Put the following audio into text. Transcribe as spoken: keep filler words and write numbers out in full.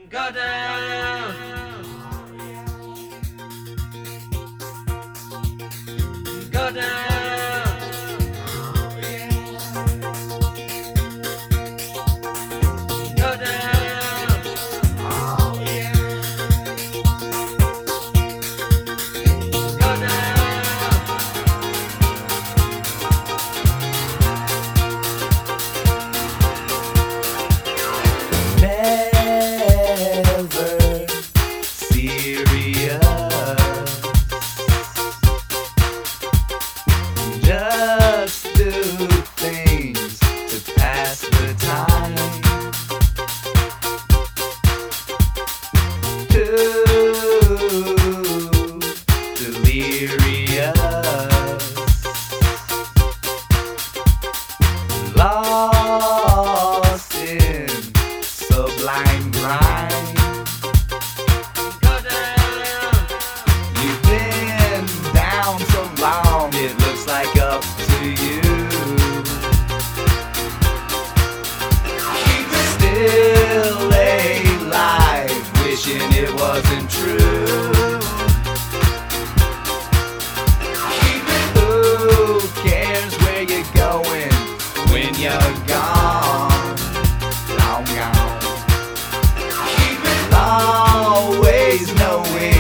Go down. Go down. Go down. Go down. Never serious, just do things to pass the time. Too delirious, lost in sublime grind. Go down. You've been down so long, it looks like up to you. Still alive, wishing it wasn't true. Who cares where you're going when you're gone? Long gone. Always knowing